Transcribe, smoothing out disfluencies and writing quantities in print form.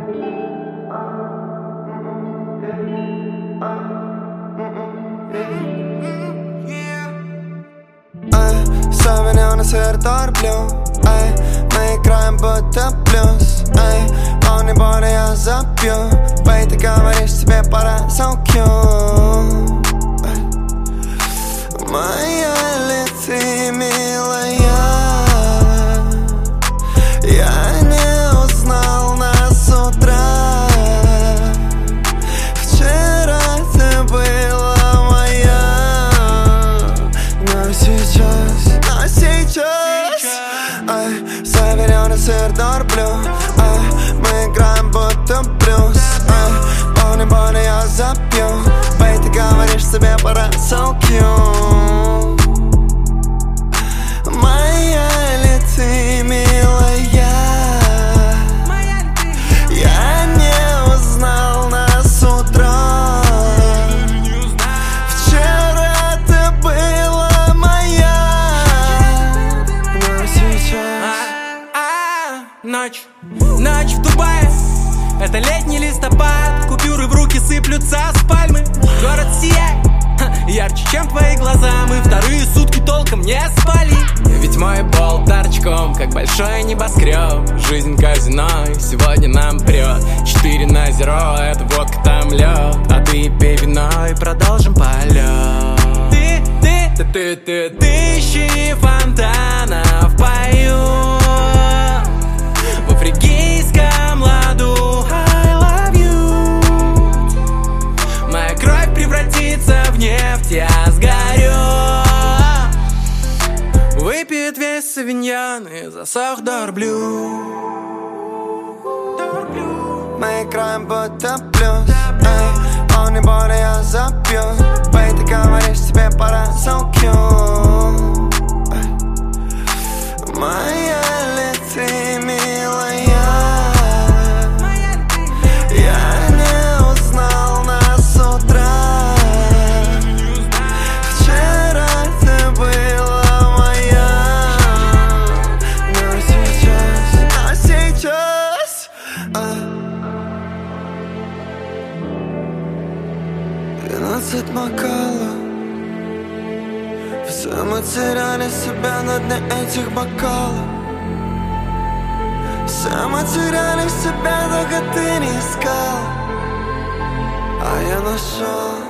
Современный светор блю, мы играем будто блюз. Волны боли я забью. Бэй, ты говоришь, тебе пора so cute. Моя ли ты, милая? Я не узнал нас с утра. Вчера ты была моя, но сейчас Северный светор блю, мы играем будто блюз. Волны боли я забью. Бэй, ты говоришь, тебе пора so cute. Моя ли ты, милая? Я не узнал нас с утра. Вчера ты была моя, но сейчас Ночь в Дубае, это летний листопад. Купюры в руки сыплются с пальмы. Город сияет ярче, чем твои глаза. Мы вторые сутки толком не спали. Ведь мой бол торчком, как большой небоскреб. Жизнь казино, сегодня нам прет. 4 на 0, это водка, там лед. А ты пей вино и продолжим полет. Ты тысячи фонтанов поют в фригийском ладу. I love you. Моя кровь превратится в нефть, я сгорю. Выпьет весь савиньон и засох дорблю. Мы играем будто блюз. Волны боли я забью. Бэй, ты говоришь, тебе пора so cute. Моя ли ты, милая? Я не узнал нас с утра. Вчера ты была моя, но сейчас 12 бокалов. Все мы теряли себя на дне этих бокалов. Все мы теряли себя, только ты не искал, а я нашел.